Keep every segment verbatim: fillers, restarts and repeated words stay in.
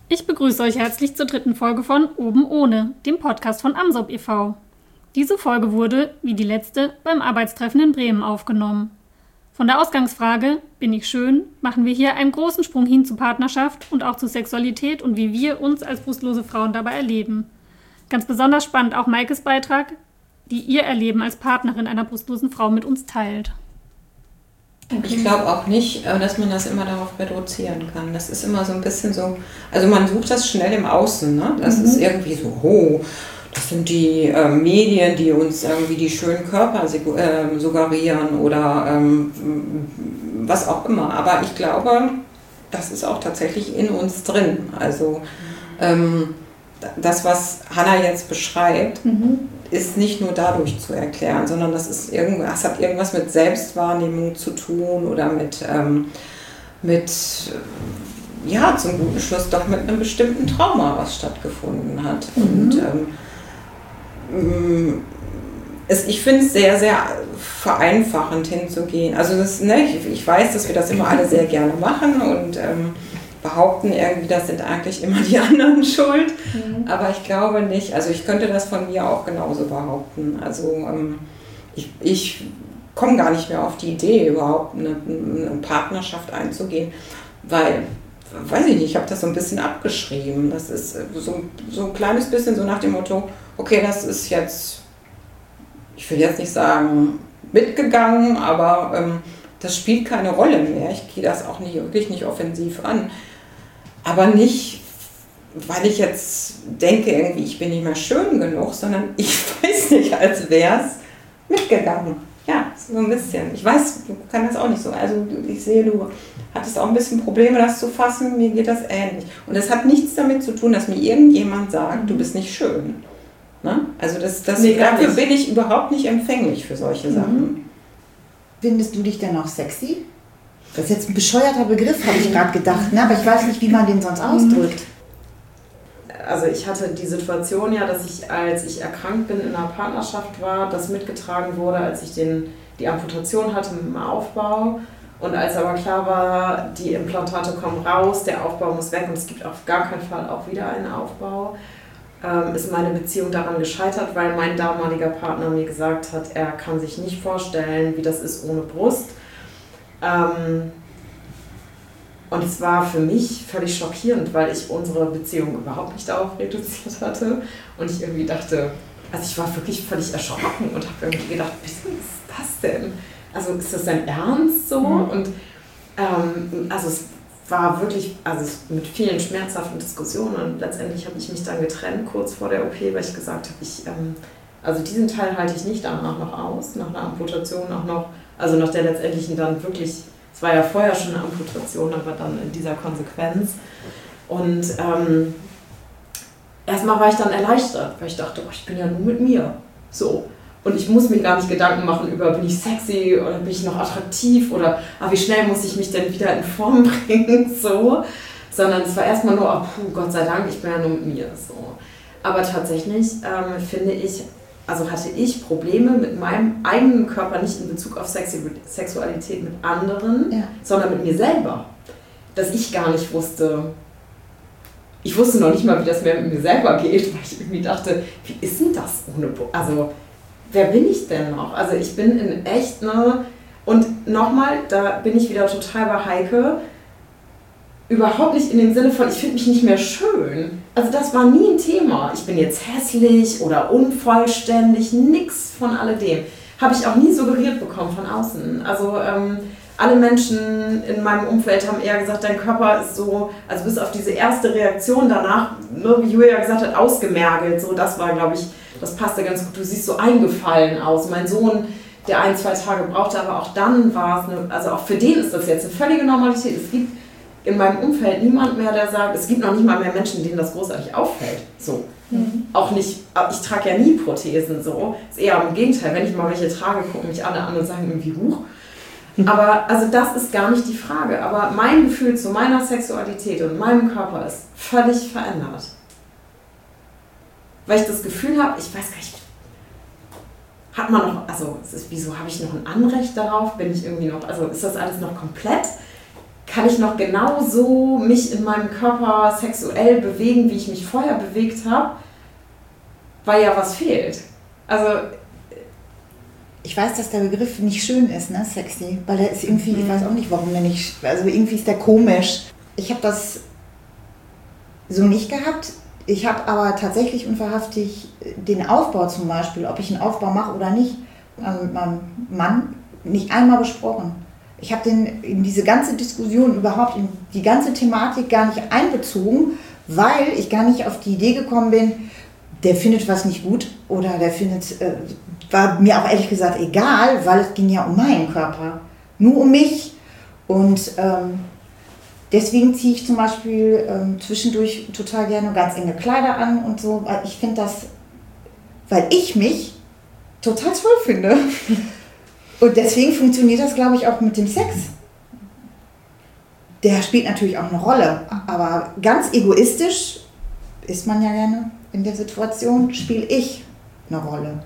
Ich begrüße euch herzlich zur dritten Folge von Oben ohne, dem Podcast von AMSOP e V Diese Folge wurde, wie die letzte, beim Arbeitstreffen in Bremen aufgenommen. Von der Ausgangsfrage, bin ich schön, machen wir hier einen großen Sprung hin zu Partnerschaft und auch zu Sexualität und wie wir uns als brustlose Frauen dabei erleben. Ganz besonders spannend auch Maikes Beitrag, die ihr Erleben als Partnerin einer brustlosen Frau mit uns teilt. Ich glaube auch nicht, dass man das immer darauf reduzieren kann. Das ist immer so ein bisschen so, also man sucht das schnell im Außen, ne? Das mhm. ist irgendwie so, oh, das sind die äh, Medien, die uns irgendwie die schönen Körper äh, suggerieren oder ähm, was auch immer. Aber ich glaube, das ist auch tatsächlich in uns drin. Also ähm, das, was Hannah jetzt beschreibt, mhm. ist nicht nur dadurch zu erklären, sondern das ist irgendwas, das hat irgendwas mit Selbstwahrnehmung zu tun oder mit, ähm, mit ja, zum guten Schluss doch mit einem bestimmten Trauma, was stattgefunden hat. Mhm. Und ähm, es, ich finde es sehr, sehr vereinfachend hinzugehen. Also das, ne, ich, ich weiß, dass wir das immer alle sehr gerne machen und ähm, behaupten irgendwie, das sind eigentlich immer die anderen schuld, mhm. aber ich glaube nicht, also ich könnte das von mir auch genauso behaupten, also ähm, ich, ich komme gar nicht mehr auf die Idee, überhaupt eine, eine Partnerschaft einzugehen, weil, weiß ich nicht, ich habe das so ein bisschen abgeschrieben, das ist so, so ein kleines bisschen so nach dem Motto, okay, das ist jetzt, ich will jetzt nicht sagen mitgegangen, aber ähm, das spielt keine Rolle mehr, ich gehe das auch nicht, wirklich nicht offensiv an. Aber nicht, weil ich jetzt denke, irgendwie, ich bin nicht mehr schön genug, sondern ich weiß nicht, als wäre es mitgegangen. Ja, so ein bisschen. Ich weiß, du kannst das auch nicht so. Also ich sehe, du hattest auch ein bisschen Probleme, das zu fassen. Mir geht das ähnlich. Und das hat nichts damit zu tun, dass mir irgendjemand sagt, mhm. du bist nicht schön. Ne? Also das, das, nee, dafür bin ich überhaupt nicht empfänglich für solche mhm. Sachen. Findest du dich denn auch sexy? Das ist jetzt ein bescheuerter Begriff, habe ich gerade gedacht, ne? Aber ich weiß nicht, wie man den sonst ausdrückt. Also ich hatte die Situation ja, dass ich, als ich erkrankt bin, in einer Partnerschaft war, das mitgetragen wurde, als ich den, die Amputation hatte mit dem Aufbau. Und als aber klar war, die Implantate kommen raus, der Aufbau muss weg und es gibt auf gar keinen Fall auch wieder einen Aufbau, ähm, ist meine Beziehung daran gescheitert, weil mein damaliger Partner mir gesagt hat, er kann sich nicht vorstellen, wie das ist ohne Brust. Ähm, und es war für mich völlig schockierend, weil ich unsere Beziehung überhaupt nicht darauf reduziert hatte und ich irgendwie dachte, also ich war wirklich völlig erschrocken und habe irgendwie gedacht, was ist das denn? Also ist das dein Ernst so? Mhm. Und ähm, also es war wirklich, also mit vielen schmerzhaften Diskussionen und letztendlich habe ich mich dann getrennt kurz vor der O P, weil ich gesagt habe, ich, ähm, also diesen Teil halte ich nicht danach noch aus, nach einer Amputation auch noch. Also nach der letztendlichen dann wirklich, es war ja vorher schon eine Amputation, aber dann in dieser Konsequenz. Und ähm, erstmal war ich dann erleichtert, weil ich dachte, oh, ich bin ja nur mit mir. So. Und ich muss mir gar nicht Gedanken machen über, bin ich sexy oder bin ich noch attraktiv oder ah, wie schnell muss ich mich denn wieder in Form bringen, so. Sondern es war erstmal nur, oh, puh, Gott sei Dank, ich bin ja nur mit mir. So. Aber tatsächlich ähm, finde ich, also hatte ich Probleme mit meinem eigenen Körper, nicht in Bezug auf Sexualität mit anderen, ja. sondern mit mir selber. Dass ich gar nicht wusste, ich wusste noch nicht mal, wie das mir mit mir selber geht, weil ich irgendwie dachte, wie ist denn das ohne, also wer bin ich denn noch? Also ich bin in echt eine, und nochmal, da bin ich wieder total bei Heike, überhaupt nicht in dem Sinne von, ich finde mich nicht mehr schön. Also das war nie ein Thema. Ich bin jetzt hässlich oder unvollständig, nix von alledem. Habe ich auch nie suggeriert bekommen von außen. Also ähm, alle Menschen in meinem Umfeld haben eher gesagt, dein Körper ist so, also bis auf diese erste Reaktion danach, nur wie Julia gesagt hat, ausgemergelt. So, das war, glaube ich, das passte ganz gut. Du siehst so eingefallen aus. Mein Sohn, der ein, zwei Tage brauchte, aber auch dann war es, eine, also auch für den ist das jetzt eine völlige Normalität. Es gibt in meinem Umfeld niemand mehr, der sagt, es gibt noch nicht mal mehr Menschen, denen das großartig auffällt. So. Mhm. Auch nicht, ich trage ja nie Prothesen so. Ist eher im Gegenteil, wenn ich mal welche trage, gucken mich alle an und sagen irgendwie, huch. Mhm. Aber also das ist gar nicht die Frage. Aber mein Gefühl zu meiner Sexualität und meinem Körper ist völlig verändert. Weil ich das Gefühl habe, ich weiß gar nicht, hat man noch, also es ist, wieso habe ich noch ein Anrecht darauf? Bin ich irgendwie noch, also ist das alles noch komplett? kann ich noch genauso mich in meinem Körper sexuell bewegen, wie ich mich vorher bewegt habe, weil ja was fehlt. Also ich weiß, dass der Begriff nicht schön ist, ne, sexy, weil der ist irgendwie, ich weiß auch nicht, warum der nicht, also irgendwie ist der komisch. Ich habe das so nicht gehabt. Ich habe aber tatsächlich unverhaftig den Aufbau zum Beispiel, ob ich einen Aufbau mache oder nicht, mit meinem Mann nicht einmal besprochen. Ich habe den in diese ganze Diskussion überhaupt, in die ganze Thematik gar nicht einbezogen, weil ich gar nicht auf die Idee gekommen bin, der findet was nicht gut oder der findet, äh, war mir auch ehrlich gesagt egal, weil es ging ja um meinen Körper, nur um mich. Und ähm, deswegen ziehe ich zum Beispiel ähm, zwischendurch total gerne ganz enge Kleider an und so, weil ich finde das, weil ich mich total toll finde. Und deswegen funktioniert das, glaube ich, auch mit dem Sex. Der spielt natürlich auch eine Rolle, aber ganz egoistisch ist man ja gerne in der Situation, spiele ich eine Rolle.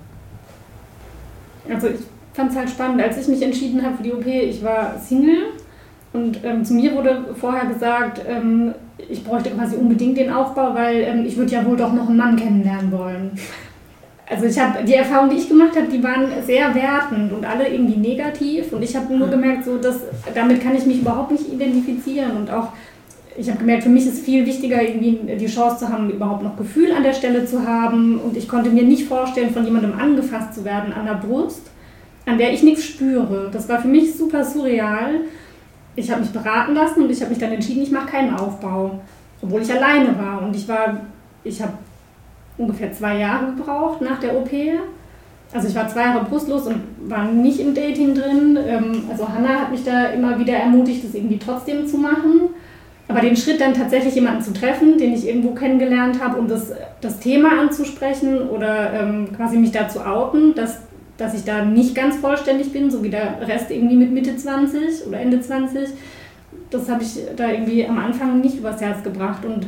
Also ich fand es halt spannend, als ich mich entschieden habe für die O P, ich war Single und ähm, zu mir wurde vorher gesagt, ähm, ich bräuchte quasi unbedingt den Aufbau, weil ähm, ich würde ja wohl doch noch einen Mann kennenlernen wollen. Also ich habe die Erfahrungen, die ich gemacht habe, die waren sehr wertend und alle irgendwie negativ und ich habe nur gemerkt, so, dass damit kann ich mich überhaupt nicht identifizieren und auch ich habe gemerkt, für mich ist viel wichtiger, irgendwie die Chance zu haben, überhaupt noch Gefühl an der Stelle zu haben. Und ich konnte mir nicht vorstellen, von jemandem angefasst zu werden an der Brust, an der ich nichts spüre. Das war für mich super surreal. Ich habe mich beraten lassen und ich habe mich dann entschieden, ich mache keinen Aufbau, obwohl ich alleine war. Und ich war, ich habe ungefähr zwei Jahre gebraucht nach der O P. Also ich war zwei Jahre brustlos und war nicht im Dating drin. Also Hannah hat mich da immer wieder ermutigt, das irgendwie trotzdem zu machen. Aber den Schritt dann tatsächlich jemanden zu treffen, den ich irgendwo kennengelernt habe, und das, das Thema anzusprechen oder ähm, quasi mich da zu outen, dass, dass ich da nicht ganz vollständig bin, so wie der Rest irgendwie mit Mitte zwanzig oder Ende zwanzig, das habe ich da irgendwie am Anfang nicht übers Herz gebracht. Und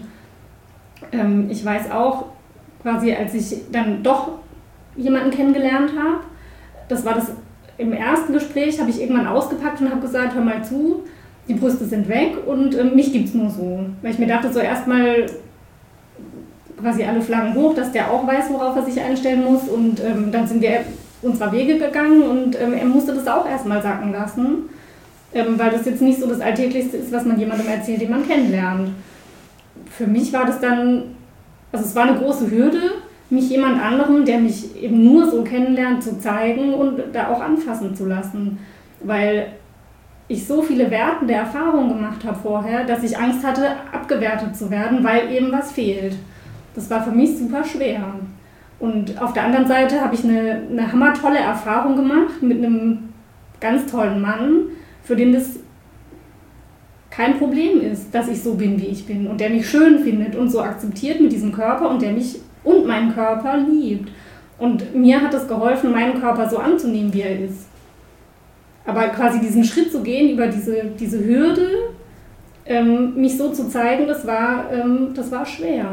ähm, ich weiß auch, quasi als ich dann doch jemanden kennengelernt habe, das war das im ersten Gespräch, habe ich irgendwann ausgepackt und habe gesagt, hör mal zu, die Brüste sind weg und äh, mich gibt es nur so. Weil ich mir dachte, so erstmal quasi alle Flaggen hoch, dass der auch weiß, worauf er sich einstellen muss. Und ähm, dann sind wir unserer Wege gegangen und ähm, er musste das auch erstmal sacken lassen. Ähm, weil das jetzt nicht so das Alltäglichste ist, was man jemandem erzählt, den man kennenlernt. Für mich war das dann, also es war eine große Hürde, mich jemand anderem, der mich eben nur so kennenlernt, zu zeigen und da auch anfassen zu lassen. Weil ich so viele wertende Erfahrungen gemacht habe vorher, dass ich Angst hatte, abgewertet zu werden, weil eben was fehlt. Das war für mich super schwer. Und auf der anderen Seite habe ich eine, eine hammertolle Erfahrung gemacht mit einem ganz tollen Mann, für den das kein Problem ist, dass ich so bin, wie ich bin und der mich schön findet und so akzeptiert mit diesem Körper und der mich und meinen Körper liebt. Und mir hat es geholfen, meinen Körper so anzunehmen, wie er ist. Aber quasi diesen Schritt zu gehen über diese, diese Hürde, ähm, mich so zu zeigen, das war, ähm, das war schwer.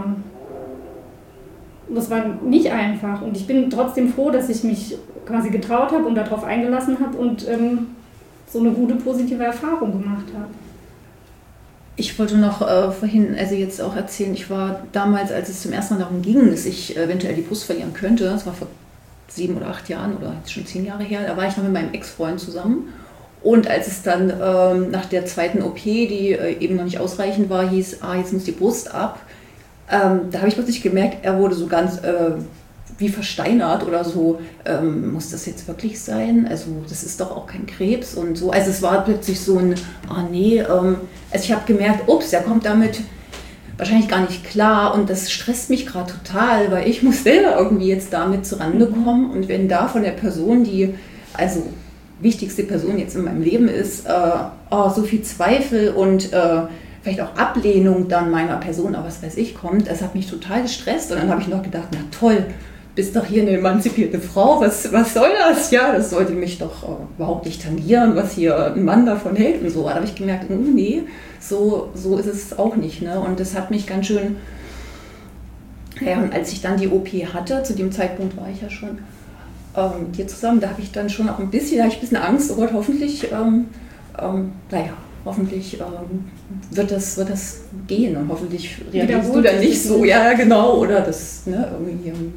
Das war nicht einfach. Und ich bin trotzdem froh, dass ich mich quasi getraut habe und darauf eingelassen habe und ähm, so eine gute, positive Erfahrung gemacht habe. Ich wollte noch äh, vorhin, also jetzt auch erzählen, ich war damals, als es zum ersten Mal darum ging, dass ich eventuell die Brust verlieren könnte, das war vor sieben oder acht Jahren oder jetzt schon zehn Jahre her, da war ich noch mit meinem Ex-Freund zusammen. Und als es dann ähm, nach der zweiten O P, die äh, eben noch nicht ausreichend war, hieß, ah, jetzt muss die Brust ab, ähm, da habe ich plötzlich gemerkt, er wurde so ganz äh, wie versteinert oder so, ähm, muss das jetzt wirklich sein? Also das ist doch auch kein Krebs und so. Also es war plötzlich so ein, ah nee, ähm, also ich habe gemerkt, ups, der kommt damit wahrscheinlich gar nicht klar und das stresst mich gerade total, weil ich muss selber irgendwie jetzt damit zurande kommen und wenn da von der Person, die also wichtigste Person jetzt in meinem Leben ist, äh, oh, so viel Zweifel und äh, vielleicht auch Ablehnung dann meiner Person, aber was weiß ich, kommt, das hat mich total gestresst und dann habe ich noch gedacht, na toll, bist doch hier eine emanzipierte Frau, was, was soll das? Ja, das sollte mich doch äh, überhaupt nicht tangieren, was hier ein Mann davon hält und so. Da habe ich gemerkt, oh, nee, so, so ist es auch nicht. Ne? Und das hat mich ganz schön, ja, und als ich dann die O P hatte, zu dem Zeitpunkt war ich ja schon ähm, mit dir zusammen, da habe ich dann schon auch ein bisschen, da habe ich ein bisschen Angst, oh Gott, hoffentlich, ähm, ähm, naja, hoffentlich ähm, wird, das, wird das gehen und hoffentlich reagierst du Wiederholt dann nicht sich so, nicht. ja genau, oder dass ne, irgendwie ähm,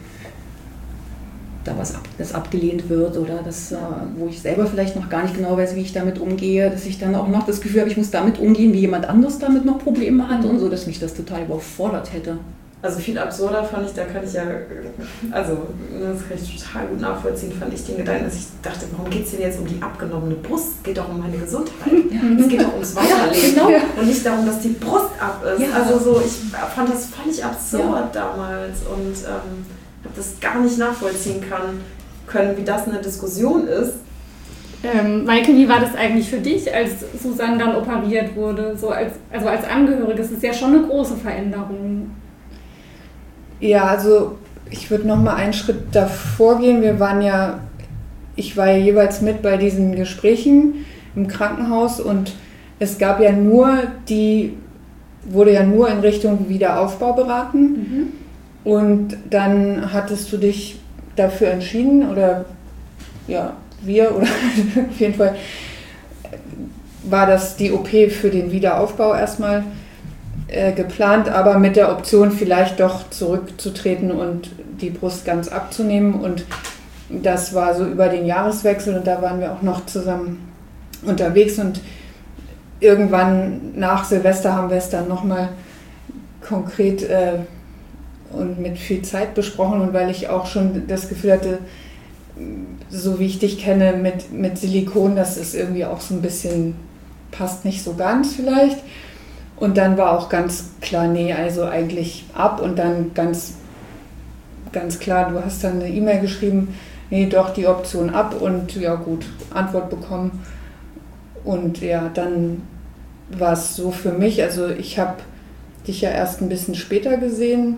da was ab, das abgelehnt wird oder das, äh, wo ich selber vielleicht noch gar nicht genau weiß, wie ich damit umgehe, dass ich dann auch noch das Gefühl habe, ich muss damit umgehen, wie jemand anderes damit noch Probleme hat und so, dass mich das total überfordert hätte. Also viel absurder fand ich, da kann ich ja, also das kann ich total gut nachvollziehen, fand ich den Gedanken, dass ich dachte, warum geht es denn jetzt um die abgenommene Brust? Es geht doch um meine Gesundheit. Es geht doch ums Weiterleben Ja, genau. und nicht darum, dass die Brust ab ist. Ja. Also so, ich fand das völlig absurd Ja. damals und ähm, habe das gar nicht nachvollziehen kann, können, wie das eine Diskussion ist. Ähm, Maike, wie war das eigentlich für dich, als Susanne dann operiert wurde? So als, also als Angehörige, das ist ja schon eine große Veränderung. Ja, also ich würde noch mal einen Schritt davor gehen. Wir waren ja, ich war ja jeweils mit bei diesen Gesprächen im Krankenhaus und es gab ja nur die, wurde ja nur in Richtung Wiederaufbau beraten. Mhm. Und dann hattest du dich dafür entschieden oder ja, wir oder auf jeden Fall war das die O P für den Wiederaufbau erstmal äh, geplant, aber mit der Option vielleicht doch zurückzutreten und die Brust ganz abzunehmen und das war so über den Jahreswechsel und da waren wir auch noch zusammen unterwegs und irgendwann nach Silvester haben wir es dann nochmal konkret äh, und mit viel Zeit besprochen und weil ich auch schon das Gefühl hatte, so wie ich dich kenne, mit, mit Silikon, das ist irgendwie auch so ein bisschen, passt nicht so ganz vielleicht. Und dann war auch ganz klar, nee, also eigentlich ab und dann ganz, ganz klar, du hast dann eine E-Mail geschrieben, nee, doch die Option ab und ja gut, Antwort bekommen. Und ja, dann war es so für mich, also ich habe dich ja erst ein bisschen später gesehen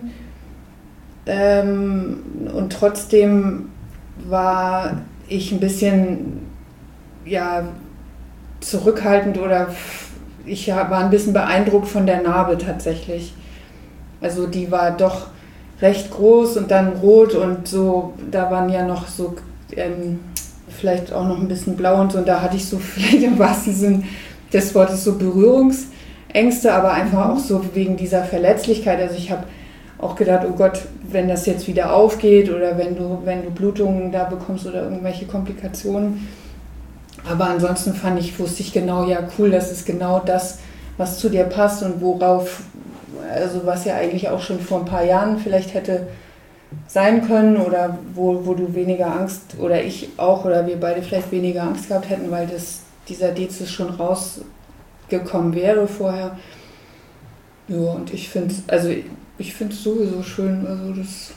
ähm, und trotzdem war ich ein bisschen ja, zurückhaltend oder ich war ein bisschen beeindruckt von der Narbe tatsächlich. Also die war doch recht groß und dann rot und so, da waren ja noch so ähm, vielleicht auch noch ein bisschen blau und so und da hatte ich so vielleicht im wahrsten Sinn des Wortes so Berührungsängste, aber einfach auch so wegen dieser Verletzlichkeit. Also ich habe auch gedacht, oh Gott, wenn das jetzt wieder aufgeht oder wenn du, wenn du Blutungen da bekommst oder irgendwelche Komplikationen. Aber ansonsten fand ich, wusste ich genau, ja cool, das ist genau das, was zu dir passt und worauf, also was ja eigentlich auch schon vor ein paar Jahren vielleicht hätte sein können oder wo, wo du weniger Angst oder ich auch oder wir beide vielleicht weniger Angst gehabt hätten, weil das, dieser Dezis schon rausgekommen wäre vorher. Ja, und ich finde es, also ich finde es sowieso schön, also das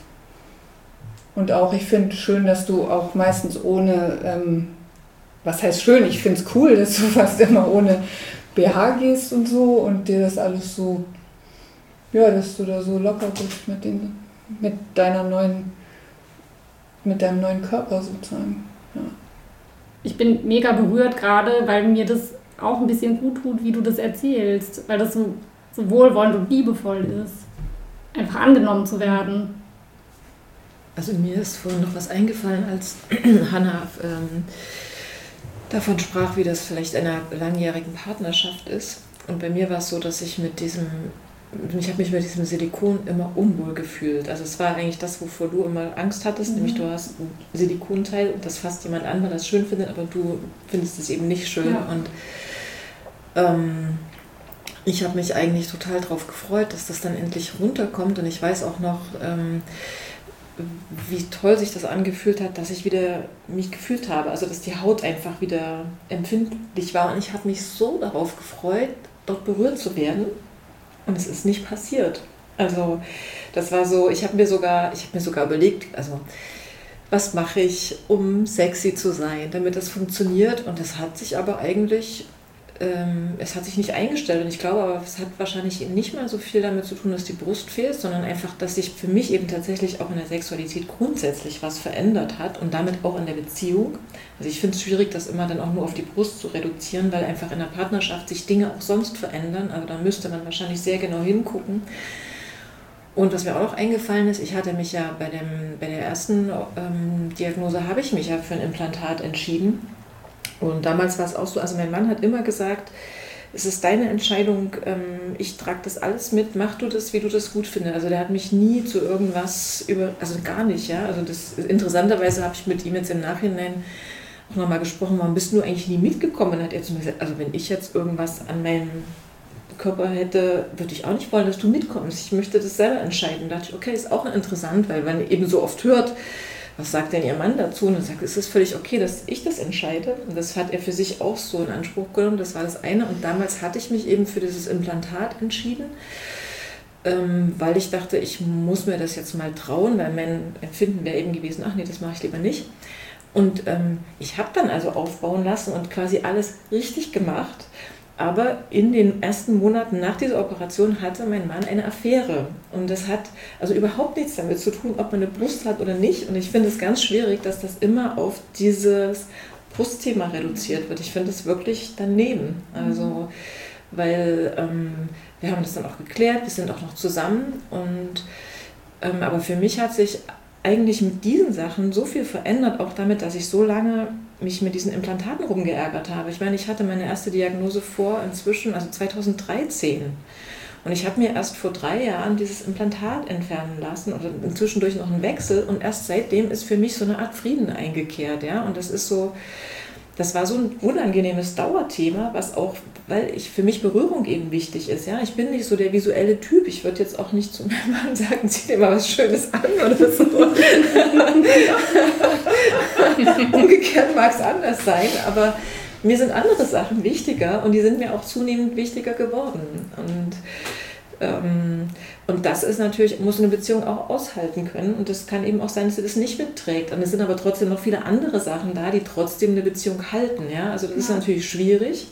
und auch ich finde schön, dass du auch meistens ohne, ähm, was heißt schön, ich finde es cool, dass du fast immer ohne B H gehst und so und dir das alles so, ja, dass du da so locker bist mit, den, mit deiner neuen, mit deinem neuen Körper sozusagen. Ja. Ich bin mega berührt gerade, weil mir das auch ein bisschen gut tut, wie du das erzählst, weil das so, so wohlwollend und liebevoll ist, einfach angenommen zu werden. Also mir ist vorhin noch was eingefallen, als Hannah ähm, davon sprach, wie das vielleicht in einer langjährigen Partnerschaft ist. Und bei mir war es so, dass ich mit diesem, ich habe mich mit diesem Silikon immer unwohl gefühlt. Also es war eigentlich das, wovor du immer Angst hattest, mhm. nämlich du hast ein Silikonteil und das fasst jemand an, weil er es schön findet, aber du findest es eben nicht schön. Ja. Und ähm, ich habe mich eigentlich total darauf gefreut, dass das dann endlich runterkommt und ich weiß auch noch, ähm, wie toll sich das angefühlt hat, dass ich wieder mich gefühlt habe, also dass die Haut einfach wieder empfindlich war und ich habe mich so darauf gefreut, dort berührt zu werden und es ist nicht passiert. Also das war so, ich habe mir sogar, ich habe mir sogar überlegt, also was mache ich, um sexy zu sein, damit das funktioniert und es hat sich aber eigentlich es hat sich nicht eingestellt und ich glaube aber, es hat wahrscheinlich nicht mal so viel damit zu tun, dass die Brust fehlt, sondern einfach, dass sich für mich eben tatsächlich auch in der Sexualität grundsätzlich was verändert hat und damit auch in der Beziehung. Also ich finde es schwierig, das immer dann auch nur auf die Brust zu reduzieren, weil einfach in der Partnerschaft sich Dinge auch sonst verändern, aber da müsste man wahrscheinlich sehr genau hingucken. Und was mir auch noch eingefallen ist, ich hatte mich ja bei, dem, bei der ersten ähm, Diagnose, habe ich mich ja für ein Implantat entschieden. Und damals war es auch so, also mein Mann hat immer gesagt, es ist deine Entscheidung, ich trage das alles mit, mach du das, wie du das gut findest. Also der hat mich nie zu irgendwas über, also gar nicht, ja. Also das, interessanterweise habe ich mit ihm jetzt im Nachhinein auch nochmal gesprochen, warum bist du eigentlich nie mitgekommen? Und hat er zu mir gesagt, also wenn ich jetzt irgendwas an meinem Körper hätte, würde ich auch nicht wollen, dass du mitkommst. Ich möchte das selber entscheiden. Da dachte ich, okay, ist auch interessant, weil man eben so oft hört, was sagt denn Ihr Mann dazu? Und dann sagt, es ist völlig okay, dass ich das entscheide. Und das hat er für sich auch so in Anspruch genommen. Das war das eine. Und damals hatte ich mich eben für dieses Implantat entschieden, ähm, weil ich dachte, ich muss mir das jetzt mal trauen, weil mein Empfinden wäre eben gewesen, ach nee, das mache ich lieber nicht. Und ähm, ich habe dann also aufbauen lassen und quasi alles richtig gemacht. Aber in den ersten Monaten nach dieser Operation hatte mein Mann eine Affäre. Und das hat also überhaupt nichts damit zu tun, ob man eine Brust hat oder nicht. Und ich finde es ganz schwierig, dass das immer auf dieses Brustthema reduziert wird. Ich finde es wirklich daneben. Also, weil ähm, wir haben das dann auch geklärt, wir sind auch noch zusammen. Und, ähm, aber für mich hat sich eigentlich mit diesen Sachen so viel verändert, auch damit, dass ich so lange mich mit diesen Implantaten rumgeärgert habe. Ich meine, ich hatte meine erste Diagnose vor inzwischen, also zweitausenddreizehn. Und ich habe mir erst vor drei Jahren dieses Implantat entfernen lassen oder inzwischen durch noch einen Wechsel. Und erst seitdem ist für mich so eine Art Frieden eingekehrt. Ja? Und das ist so, das war so ein unangenehmes Dauerthema, was auch, weil ich für mich Berührung eben wichtig ist. Ja? Ich bin nicht so der visuelle Typ. Ich würde jetzt auch nicht zu meinem Mann sagen, zieh dir mal was Schönes an oder so. Umgekehrt mag es anders sein, aber mir sind andere Sachen wichtiger und die sind mir auch zunehmend wichtiger geworden. Und, ähm, und das ist natürlich, muss eine Beziehung auch aushalten können. Und das kann eben auch sein, dass sie das nicht mitträgt. Und es sind aber trotzdem noch viele andere Sachen da, die trotzdem eine Beziehung halten. Ja? Also das ja. ist natürlich schwierig.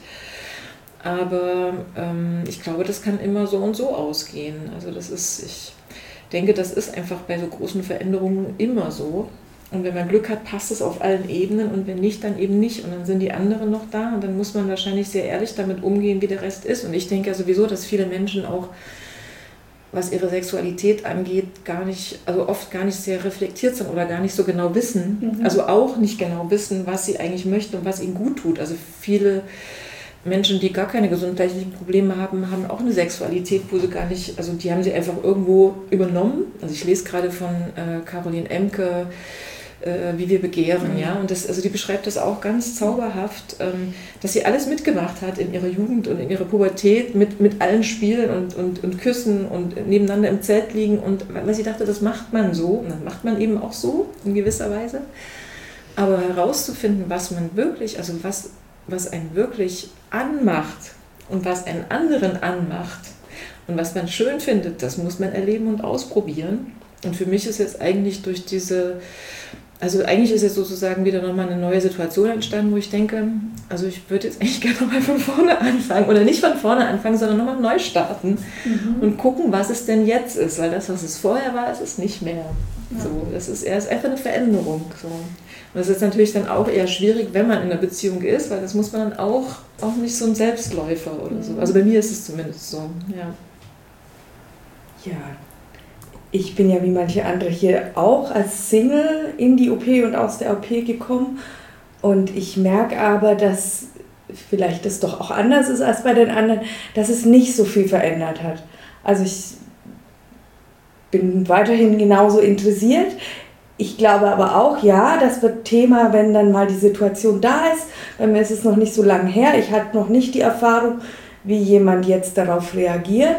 Aber ähm, ich glaube, das kann immer so und so ausgehen. Also das ist, ich denke, das ist einfach bei so großen Veränderungen immer so. Und wenn man Glück hat, passt es auf allen Ebenen und wenn nicht, dann eben nicht. Und dann sind die anderen noch da und dann muss man wahrscheinlich sehr ehrlich damit umgehen, wie der Rest ist. Und ich denke ja sowieso, dass viele Menschen auch, was ihre Sexualität angeht, gar nicht, also oft gar nicht sehr reflektiert sind oder gar nicht so genau wissen. Mhm. Also auch nicht genau wissen, was sie eigentlich möchten und was ihnen gut tut. Also viele Menschen, die gar keine gesundheitlichen Probleme haben, haben auch eine Sexualität, wo sie gar nicht, also die haben sie einfach irgendwo übernommen. Also ich lese gerade von äh, Caroline Emke, äh, Wie wir begehren, mhm. ja, und das, also die beschreibt das auch ganz zauberhaft, ähm, dass sie alles mitgemacht hat in ihrer Jugend und in ihrer Pubertät mit, mit allen Spielen und, und, und Küssen und nebeneinander im Zelt liegen und weil sie dachte, das macht man so und dann macht man eben auch so in gewisser Weise. Aber herauszufinden, was man wirklich, also was, was einen wirklich anmacht und was einen anderen anmacht und was man schön findet, das muss man erleben und ausprobieren. Und für mich ist jetzt eigentlich durch diese, also eigentlich ist jetzt sozusagen wieder nochmal eine neue Situation entstanden, wo ich denke, also ich würde jetzt eigentlich gerne nochmal von vorne anfangen oder nicht von vorne anfangen, sondern nochmal neu starten mhm. und gucken, was es denn jetzt ist, weil das, was es vorher war, ist es nicht mehr. Ja. So, das ist erst einfach eine Veränderung. So. Und das ist natürlich dann auch eher schwierig, wenn man in einer Beziehung ist, weil das muss man dann auch, auch nicht so ein Selbstläufer oder so. Also bei mir ist es zumindest so, ja. Ja, ich bin ja wie manche andere hier auch als Single in die O P und aus der O P gekommen und ich merke aber, dass vielleicht das doch auch anders ist als bei den anderen, dass es nicht so viel verändert hat. Also ich bin weiterhin genauso interessiert. Ich glaube aber auch, ja, das wird Thema, wenn dann mal die Situation da ist. Bei mir ist es noch nicht so lange her. Ich hatte noch nicht die Erfahrung, wie jemand jetzt darauf reagiert.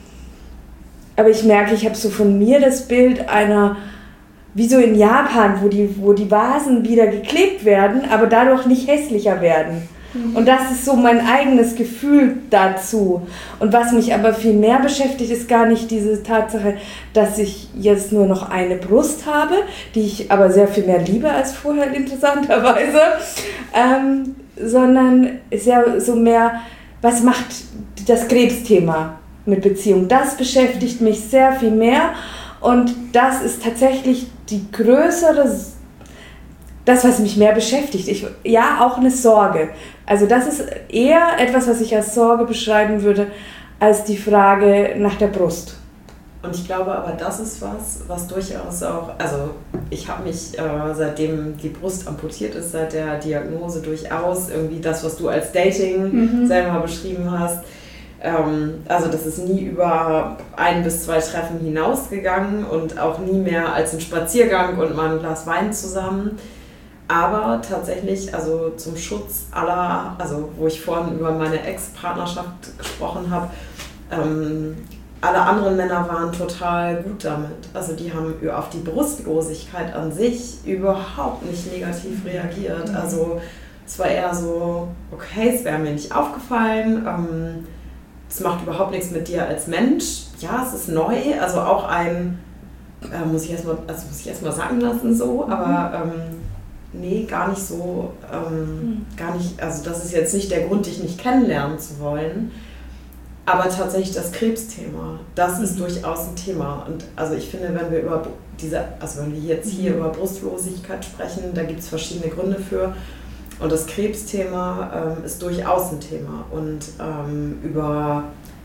Aber ich merke, ich habe so von mir das Bild einer, wie so in Japan, wo die, wo die Vasen wieder geklebt werden, aber dadurch nicht hässlicher werden. Mhm. Und das ist so mein eigenes Gefühl dazu. Und was mich aber viel mehr beschäftigt, ist gar nicht diese Tatsache, dass ich jetzt nur noch eine Brust habe, die ich aber sehr viel mehr liebe als vorher, interessanterweise, ähm, sondern sehr so mehr, was macht das Krebsthema mit Beziehung. Das beschäftigt mich sehr viel mehr und das ist tatsächlich die größere, das, was mich mehr beschäftigt. Ich, ja, auch eine Sorge. Also das ist eher etwas, was ich als Sorge beschreiben würde, als die Frage nach der Brust. Und ich glaube aber, das ist was, was durchaus auch, also ich habe mich, äh, seitdem die Brust amputiert ist, seit der Diagnose durchaus irgendwie das, was du als Dating mhm. selber beschrieben hast, ähm, also das ist nie über ein bis zwei Treffen hinausgegangen und auch nie mehr als ein Spaziergang und mal ein Glas Wein zusammen. Aber tatsächlich, also zum Schutz aller, also wo ich vorhin über meine Ex-Partnerschaft gesprochen habe, ähm, alle anderen Männer waren total gut damit. Also die haben auf die Brustlosigkeit an sich überhaupt nicht negativ reagiert. Also es war eher so, okay, es wäre mir nicht aufgefallen, ähm, es macht überhaupt nichts mit dir als Mensch. Ja, es ist neu, also auch ein, äh, muss ich erstmal also muss ich erst mal sagen lassen so, aber ähm, nee, gar nicht so, ähm, gar nicht, also das ist jetzt nicht der Grund, dich nicht kennenlernen zu wollen. Aber tatsächlich das Krebsthema, das ist durchaus ein Thema. Und also ich finde, wenn wir über diese, also wenn wir jetzt hier über Brustlosigkeit sprechen, da gibt es verschiedene Gründe für. Und das Krebsthema ähm, ist durchaus ein Thema. Und ähm, über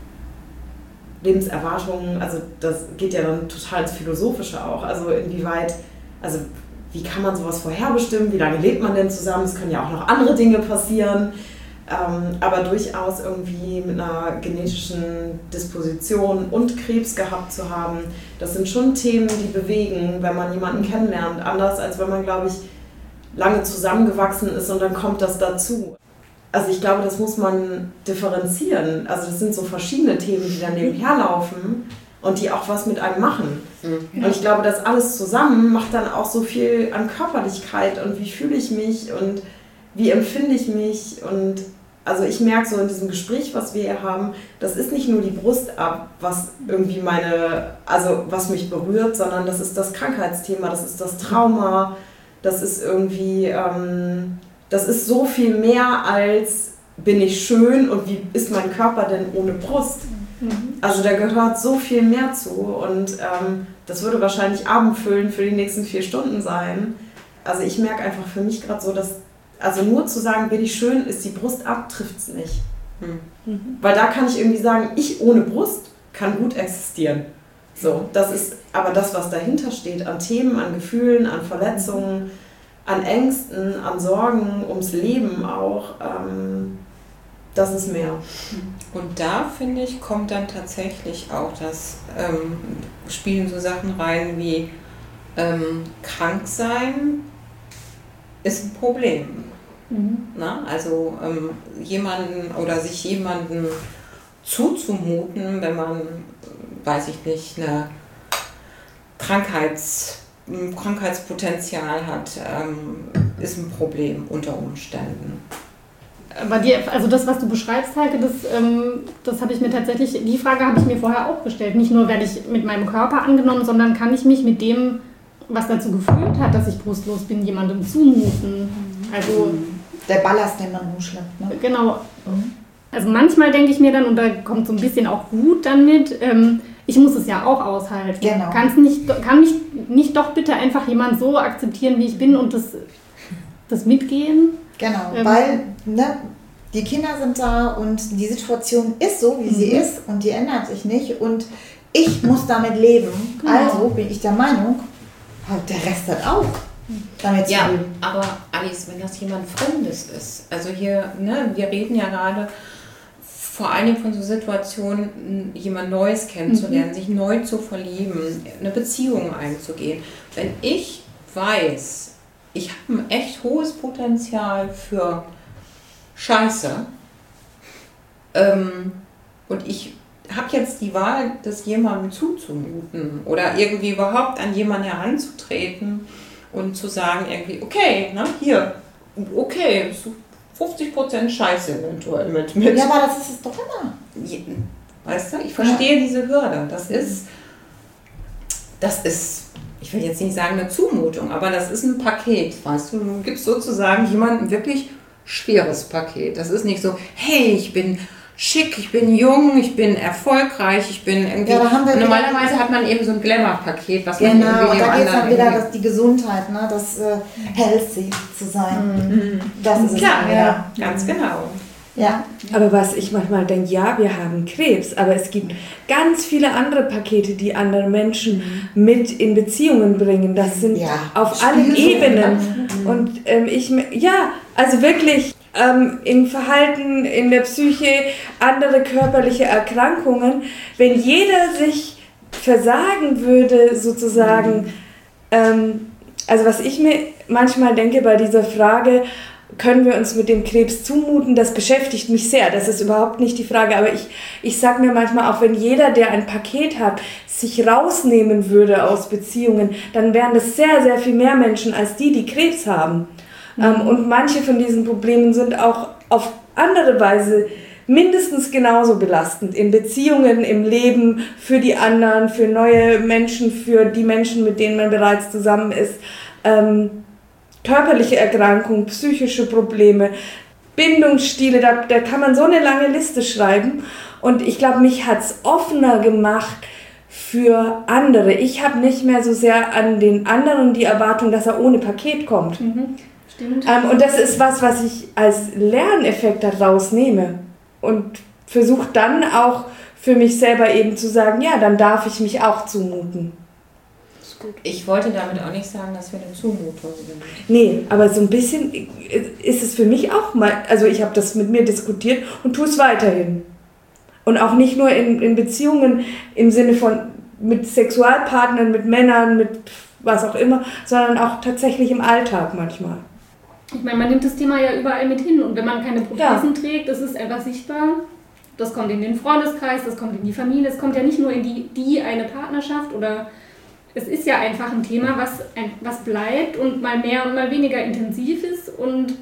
Lebenserwartungen, also das geht ja dann total ins Philosophische auch. Also inwieweit, also wie kann man sowas vorherbestimmen? Wie lange lebt man denn zusammen? Es können ja auch noch andere Dinge passieren. Ähm, aber durchaus irgendwie mit einer genetischen Disposition und Krebs gehabt zu haben, das sind schon Themen, die bewegen, wenn man jemanden kennenlernt. Anders als wenn man, glaube ich, lange zusammengewachsen ist und dann kommt das dazu. Also ich glaube, das muss man differenzieren. Also das sind so verschiedene Themen, die dann nebenher laufen und die auch was mit einem machen. Mhm. Und ich glaube, das alles zusammen macht dann auch so viel an Körperlichkeit und wie fühle ich mich und wie empfinde ich mich. Und also ich merke so in diesem Gespräch, was wir hier haben, das ist nicht nur die Brust ab, was irgendwie meine, also was mich berührt, sondern das ist das Krankheitsthema, das ist das Trauma, das ist irgendwie, ähm, das ist so viel mehr als bin ich schön und wie ist mein Körper denn ohne Brust? Mhm. Also da gehört so viel mehr zu und ähm, das würde wahrscheinlich abendfüllend für die nächsten vier Stunden sein. Also ich merke einfach für mich gerade so, dass also nur zu sagen, bin ich schön, ist die Brust ab, trifft es nicht. Mhm. Weil da kann ich irgendwie sagen, ich ohne Brust kann gut existieren. So, das ist aber das, was dahinter steht, an Themen, an Gefühlen, an Verletzungen, an Ängsten, an Sorgen, ums Leben auch, ähm, das ist mehr. Und da, finde ich, kommt dann tatsächlich auch das, ähm, spielen so Sachen rein wie ähm, krank sein ist ein Problem. Mhm. Na, also ähm, jemanden oder sich jemanden zuzumuten, wenn man, weiß ich nicht, eine Krankheits, ein Krankheitspotenzial hat, ähm, ist ein Problem unter Umständen. Aber die, also das, was du beschreibst, Heike, das, ähm, das habe ich mir tatsächlich, die Frage habe ich mir vorher auch gestellt. Nicht nur werde ich mit meinem Körper angenommen, sondern kann ich mich mit dem, was dazu geführt hat, dass ich brustlos bin, jemandem zumuten. Also der Ballast, den man rumschleppt. Ne? Genau. Also manchmal denke ich mir dann, und da kommt so ein bisschen auch Wut dann mit, ähm, ich muss es ja auch aushalten. Genau. Kann's nicht, kann mich nicht doch bitte einfach jemand so akzeptieren, wie ich bin und das, das mitgehen? Genau, ähm, weil ne, die Kinder sind da und die Situation ist so, wie mhm. sie ist und die ändert sich nicht und ich muss damit leben. Genau. Also bin ich der Meinung, der Rest hat auch damit ja, zu leben. Aber Alice, wenn das jemand Fremdes ist, also hier, ne, wir reden ja gerade vor allem von so Situationen, jemand Neues kennenzulernen, mhm. sich neu zu verlieben, eine Beziehung einzugehen. Wenn ich weiß, ich habe ein echt hohes Potenzial für Scheiße ähm, und ich habe jetzt die Wahl, das jemandem zuzumuten oder irgendwie überhaupt an jemanden heranzutreten und zu sagen irgendwie, okay, ne, hier, okay, fünfzig Prozent Scheiße eventuell mit, mit. Ja, aber das ist es doch immer. Weißt du, ich verstehe ja. diese Hürde. Das ist, das ist, ich will jetzt nicht sagen eine Zumutung, aber das ist ein Paket, weißt du. Du gibst sozusagen jemandem wirklich schweres Paket. Das ist nicht so, hey, ich bin schick, ich bin jung, ich bin erfolgreich, ich bin irgendwie... Ja, da haben wir normalerweise hat man eben so ein Glamour-Paket, was genau, man irgendwie und da geht es dann wieder irgendwie das, die Gesundheit, ne? Das äh, healthy zu sein. Mhm. Das ist klar, es ja, ganz genau. Ja. Aber was ich manchmal denke, ja, wir haben Krebs, aber es gibt ganz viele andere Pakete, die andere Menschen mit in Beziehungen bringen. Das sind Ja. auf allen Ebenen. Und ähm, ich, ja, also wirklich ähm, im Verhalten, in der Psyche, andere körperliche Erkrankungen, wenn jeder sich versagen würde, sozusagen, ähm, also was ich mir manchmal denke bei dieser Frage, können wir uns mit dem Krebs zumuten, das beschäftigt mich sehr, das ist überhaupt nicht die Frage, aber ich, ich sage mir manchmal, auch wenn jeder, der ein Paket hat, sich rausnehmen würde aus Beziehungen, dann wären das sehr, sehr viel mehr Menschen als die, die Krebs haben. Mhm. Ähm, und manche von diesen Problemen sind auch auf andere Weise mindestens genauso belastend in Beziehungen, im Leben, für die anderen, für neue Menschen, für die Menschen, mit denen man bereits zusammen ist. Ähm, körperliche Erkrankung, psychische Probleme, Bindungsstile, da, da kann man so eine lange Liste schreiben. Und ich glaube, mich hat es offener gemacht für andere. Ich habe nicht mehr so sehr an den anderen die Erwartung, dass er ohne Paket kommt. Mhm, stimmt. Ähm, und das ist was, was ich als Lerneffekt daraus nehme. Und versuche dann auch für mich selber eben zu sagen, ja, dann darf ich mich auch zumuten. Ich wollte damit auch nicht sagen, dass wir eine Zumutung sind. Nee, aber so ein bisschen ist es für mich auch mal, also ich habe das mit mir diskutiert und tue es weiterhin. Und auch nicht nur in, in Beziehungen im Sinne von mit Sexualpartnern, mit Männern, mit was auch immer, sondern auch tatsächlich im Alltag manchmal. Ich meine, man nimmt das Thema ja überall mit hin und wenn man keine Prothesen ja. trägt, das ist einfach sichtbar. Das kommt in den Freundeskreis, das kommt in die Familie, es kommt ja nicht nur in die, die eine Partnerschaft oder es ist ja einfach ein Thema, was, was bleibt und mal mehr und mal weniger intensiv ist. Und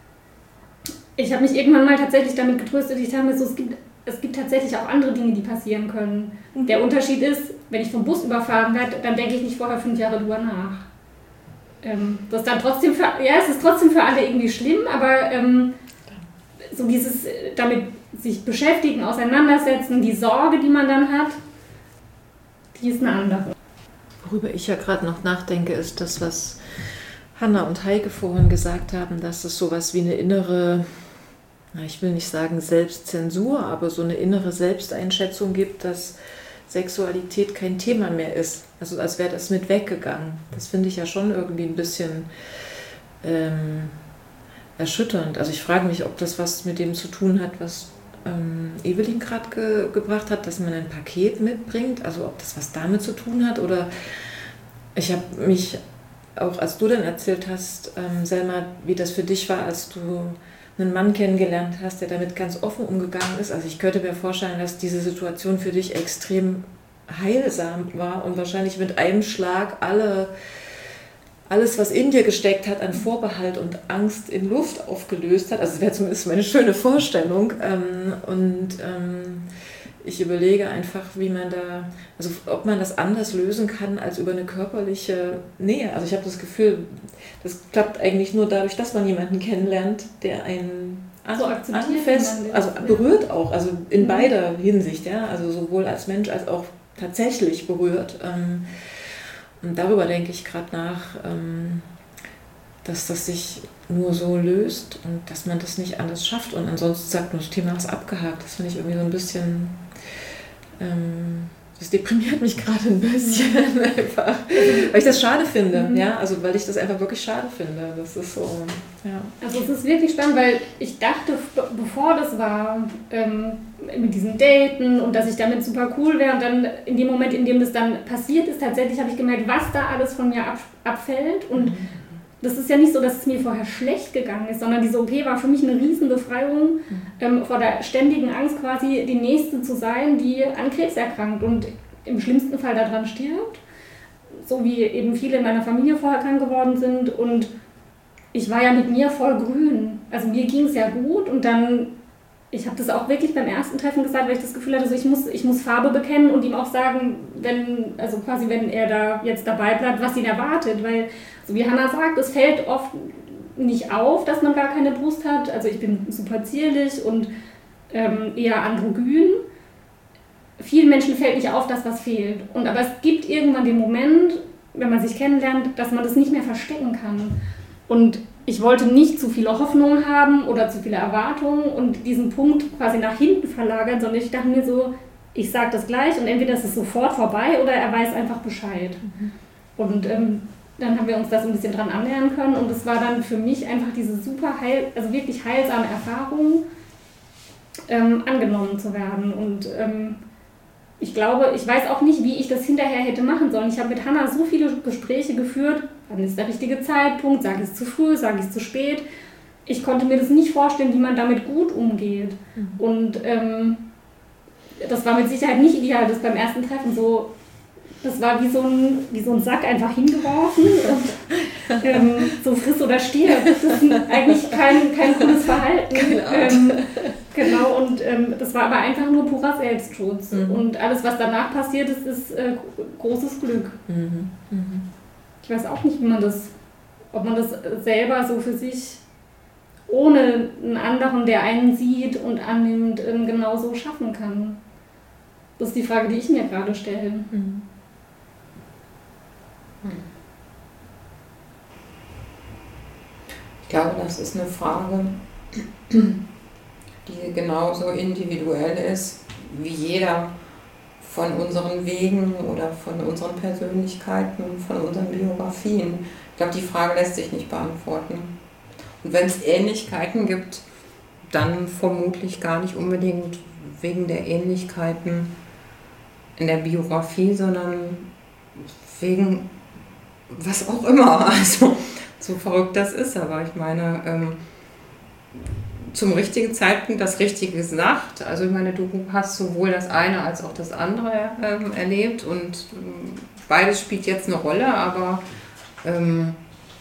ich habe mich irgendwann mal tatsächlich damit getröstet, ich dachte mir so, es gibt, es gibt tatsächlich auch andere Dinge, die passieren können. Mhm. Der Unterschied ist, wenn ich vom Bus überfahren werde, dann denke ich nicht vorher fünf Jahre drüber nach. Ähm, das ist dann trotzdem für, ja, es ist trotzdem für alle irgendwie schlimm, aber ähm, so dieses damit sich beschäftigen, auseinandersetzen, die Sorge, die man dann hat, die ist eine andere. Worüber ich ja gerade noch nachdenke, ist das, was Hanna und Heike vorhin gesagt haben, dass es sowas wie eine innere, ich will nicht sagen Selbstzensur, aber so eine innere Selbsteinschätzung gibt, dass Sexualität kein Thema mehr ist. Also als wäre das mit weggegangen. Das finde ich ja schon irgendwie ein bisschen ähm, erschütternd. Also ich frage mich, ob das was mit dem zu tun hat, was ähm, Evelyn gerade ge- gebracht hat, dass man ein Paket mitbringt. Also ob das was damit zu tun hat oder ich habe mich, auch als du dann erzählt hast, ähm, Selma, wie das für dich war, als du einen Mann kennengelernt hast, der damit ganz offen umgegangen ist. Also ich könnte mir vorstellen, dass diese Situation für dich extrem heilsam war und wahrscheinlich mit einem Schlag alle, alles, was in dir gesteckt hat, an Vorbehalt und Angst in Luft aufgelöst hat. Also das wäre zumindest meine schöne Vorstellung. Und ich überlege einfach, wie man da, also ob man das anders lösen kann als über eine körperliche Nähe. Also ich habe das Gefühl, das klappt eigentlich nur dadurch, dass man jemanden kennenlernt, der einen so anfasst, also berührt auch, also in beider Hinsicht, ja, also sowohl als Mensch als auch tatsächlich berührt. Und darüber denke ich gerade nach, dass das sich nur so löst und dass man das nicht anders schafft. Und ansonsten sagt man, das Thema ist abgehakt. Das finde ich irgendwie so ein bisschen, ähm, das deprimiert mich gerade ein bisschen einfach, weil ich das schade finde, mhm. ja, also weil ich das einfach wirklich schade finde. Das ist so, ja. Also es ist wirklich spannend, weil ich dachte, bevor das war, ähm, mit diesen Daten und dass ich damit super cool wäre und dann in dem Moment, in dem das dann passiert ist, tatsächlich habe ich gemerkt, was da alles von mir ab, abfällt und mhm. das ist ja nicht so, dass es mir vorher schlecht gegangen ist, sondern diese O P war für mich eine Riesenbefreiung, mhm. ähm, vor der ständigen Angst quasi die Nächste zu sein, die an Krebs erkrankt und im schlimmsten Fall daran stirbt, so wie eben viele in meiner Familie vorher krank geworden sind und ich war ja mit mir voll grün, also mir ging es ja gut und dann, ich habe das auch wirklich beim ersten Treffen gesagt, weil ich das Gefühl hatte, so ich muss, ich muss Farbe bekennen und ihm auch sagen, wenn, also quasi wenn er da jetzt dabei bleibt, was ihn erwartet, weil so wie Hanna sagt, es fällt oft nicht auf, dass man gar keine Brust hat. Also ich bin super zierlich und ähm, eher androgyn. Vielen Menschen fällt nicht auf, dass was fehlt. Und, aber es gibt irgendwann den Moment, wenn man sich kennenlernt, dass man das nicht mehr verstecken kann. Und ich wollte nicht zu viele Hoffnungen haben oder zu viele Erwartungen und diesen Punkt quasi nach hinten verlagern, sondern ich dachte mir so, ich sage das gleich und entweder ist es sofort vorbei oder er weiß einfach Bescheid. Mhm. Und ähm, dann haben wir uns da so ein bisschen dran annähern können und es war dann für mich einfach diese super heil, also wirklich heilsame Erfahrung, ähm, angenommen zu werden. Und ähm, ich glaube, ich weiß auch nicht, wie ich das hinterher hätte machen sollen. Ich habe mit Hannah so viele Gespräche geführt, wann ist der richtige Zeitpunkt, sage ich es zu früh, sage ich es zu spät. Ich konnte mir das nicht vorstellen, wie man damit gut umgeht. Mhm. Und ähm, das war mit Sicherheit nicht ideal, das beim ersten Treffen so, das war wie so ein, wie so ein Sack einfach hingeworfen und ähm, so friss oder stirb. Das ist eigentlich kein, kein cooles Verhalten. Genau, ähm, genau und ähm, das war aber einfach nur purer Selbstschutz. Mhm. Und alles, was danach passiert ist, ist äh, großes Glück. Mhm. Mhm. Ich weiß auch nicht, wie man das, ob man das selber so für sich ohne einen anderen, der einen sieht und annimmt, ähm, genauso schaffen kann. Das ist die Frage, die ich mir gerade stelle. Mhm. Ich glaube, das ist eine Frage, die genauso individuell ist wie jeder von unseren Wegen oder von unseren Persönlichkeiten, von unseren Biografien. Ich glaube, die Frage lässt sich nicht beantworten. Und wenn es Ähnlichkeiten gibt, dann vermutlich gar nicht unbedingt wegen der Ähnlichkeiten in der Biografie, sondern wegen was auch immer. Also so verrückt das ist, aber ich meine, ähm, zum richtigen Zeitpunkt das Richtige gesagt. Also ich meine, du hast sowohl das eine als auch das andere ähm, erlebt und ähm, beides spielt jetzt eine Rolle, aber ähm,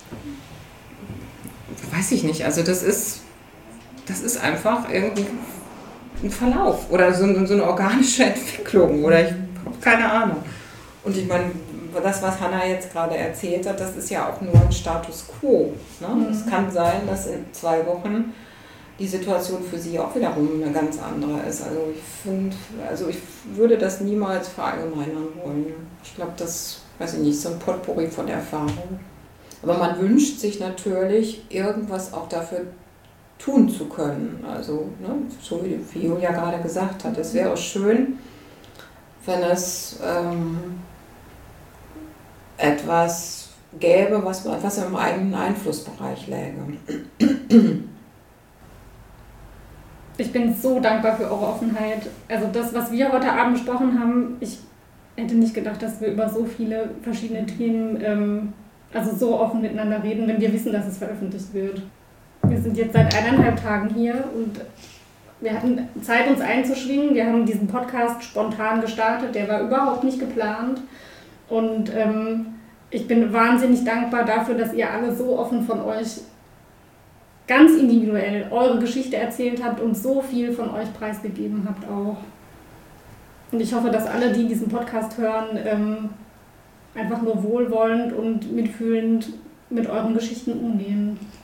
weiß ich nicht. Also das ist, das ist einfach irgendwie ein Verlauf oder so, so eine organische Entwicklung oder ich habe keine Ahnung. Und ich meine, das, was Hannah jetzt gerade erzählt hat, das ist ja auch nur ein Status quo. Ne? Mhm. Es kann sein, dass in zwei Wochen die Situation für sie auch wiederum eine ganz andere ist. Also ich finde, also ich würde das niemals verallgemeinern wollen. Ich glaube, das, weiß ich nicht, so ein Potpourri von Erfahrung. Aber man wünscht sich natürlich, irgendwas auch dafür tun zu können. Also, ne, so wie, wie Julia gerade gesagt hat, es wäre schön, wenn es ähm, etwas gäbe, was, was im eigenen Einflussbereich läge. Ich bin so dankbar für eure Offenheit. Also das, was wir heute Abend besprochen haben, ich hätte nicht gedacht, dass wir über so viele verschiedene Themen ähm, also so offen miteinander reden, wenn wir wissen, dass es veröffentlicht wird. Wir sind jetzt seit eineinhalb Tagen hier und wir hatten Zeit, uns einzuschwingen. Wir haben diesen Podcast spontan gestartet, der war überhaupt nicht geplant. Und ähm, ich bin wahnsinnig dankbar dafür, dass ihr alle so offen von euch ganz individuell eure Geschichte erzählt habt und so viel von euch preisgegeben habt auch. Und ich hoffe, dass alle, die diesen Podcast hören, ähm, einfach nur wohlwollend und mitfühlend mit euren Geschichten umgehen.